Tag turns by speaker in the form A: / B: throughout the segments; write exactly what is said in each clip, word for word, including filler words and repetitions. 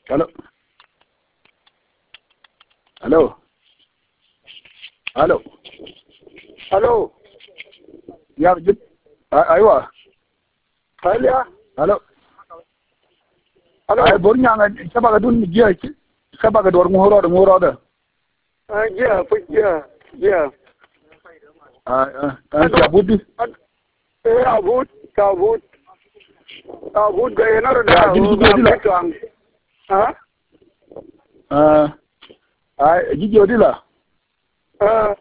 A: Halo. Halo. Halo.
B: Halo.
A: Ya, jit. Aywa.
B: Halo.
A: Halo.
B: Halo.
A: Ay bornya ngan sabaga dun jiya sabaga dor ngoro da ngoro da.
B: Ah ya, ya, ya.
A: Ah ah ya budi.
B: Eh abut, abut. Abut gaya na da.
A: Ya jin jiya dila.
B: Ha?
A: Ah. Ay jiya dila.
B: Ah.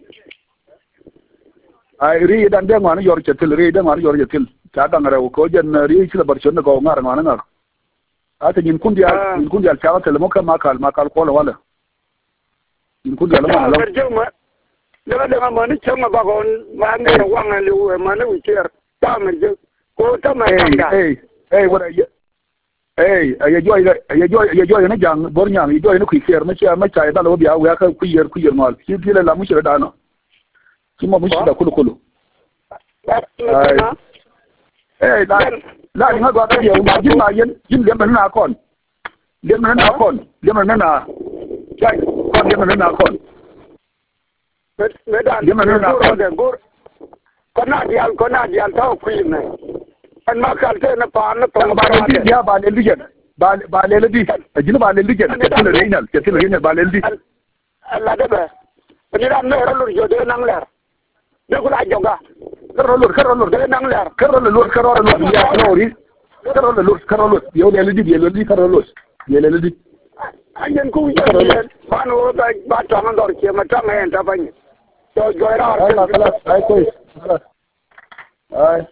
A: Ay ri dan de ngwana yor chetil ri de ngwana yor chetil. Ta dangare ko jen ri sila barchon ko ngar ngwana ngar. Ata nyin kundi al nyin kundi al chawa tele moka makal makal ko wala. Nyin kundi al ma
B: la. Daga daga mani chama ba ko ma ne wanga lu ma ne wicher. Ta me je ko ta ma kanga.
A: Eh eh wala ye. Eh ya joy ya joy ya joy na jang bornya ya joy na ku ker ma cha ma cha da lo biya wa ka ku yer ku yer mal. Ki tile la mu shira da no. Ki mo mu shira kulu kulu. Eh da la ni ga ta ya ma jin ma yen jin le man na kon. Le man na kon, le man na. Chai kon le man na kon.
B: Medan le man na kon de gur. Kona dial kona dial ta ku ne. An ma kal te na pa na to
A: ba le dia ba le ligen. Ba ba le le di. Jin ba le ligen. Ke tile reinal, ke tile reinal ba le di.
B: Allah da ba. Ni ran ne ro lu jode nang ler. Ne ko la joga.
A: Karolur karolur
B: de nang ler.
A: Karolur karolur ya lori. Karolur karolur yo le di le di karolur. Ye le di.
B: Anyen ku ye. Ba no ba ba ta man dor ke ma ta me ta ba ni. To jo ra.
A: Ay la kala ay koy. Ay.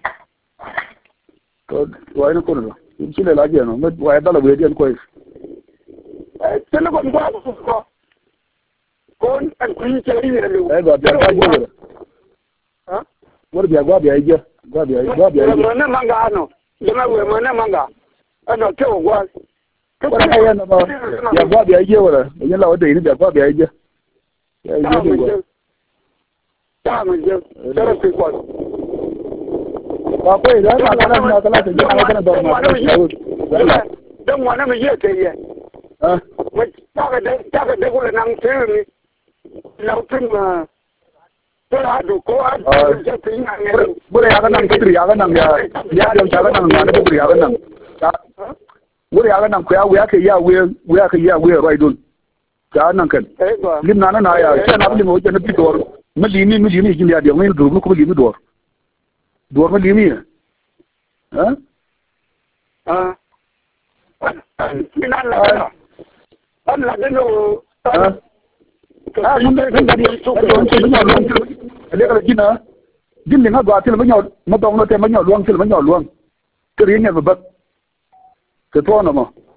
A: To wai no kono. Chile la je no, me wai da la we di koy.
B: Eh, tele ko ngwa ko. Kon an ku che ri ne lu.
A: Ay ga da ga. Ha? Wor biya gwa biya ije. Gwa biya gwa biya ije.
B: Mo ne manga no. Le ma we mo ne manga. Ano ke o gwa.
A: Wala kaya na ba. Ya gwa biya ije wala. Yin la wada yin biya gwa biya ije. Ya ije gwa.
B: Ta mo je. Tara ku ko.
A: Ba ko ida na kala na kala ta jina kana da ma.
B: Dan mo na me je ke ye.
A: Ha?
B: Mo ta ga ta ga de ko nang te ni. Lau tin ma. Tara do ko a je tin na ne.
A: Bure ya ga nan kidri ya ga nan ya ya da ya ga nan ma na kidri ya ga nan. Wuri ya ga nan ko ya wuya ke ya wuya wuya ke ya wuya right on. Ta nan kan. Lim na na ya sai na bi mo je na bi dor. Ma limi mi limi jin ya de ngi dor ko limi dor. Dor ma limi. Ha?
B: Ah. Ina la. An la de no.
A: Ah. Ah, mun da kan da ni so ko on ce ma luang. Ale ka jina. Jin ne ga gwa til ma nyaw ma dong no te ma nyaw luang til ma nyaw luang. Ke ri ne ba. Ke to na ma.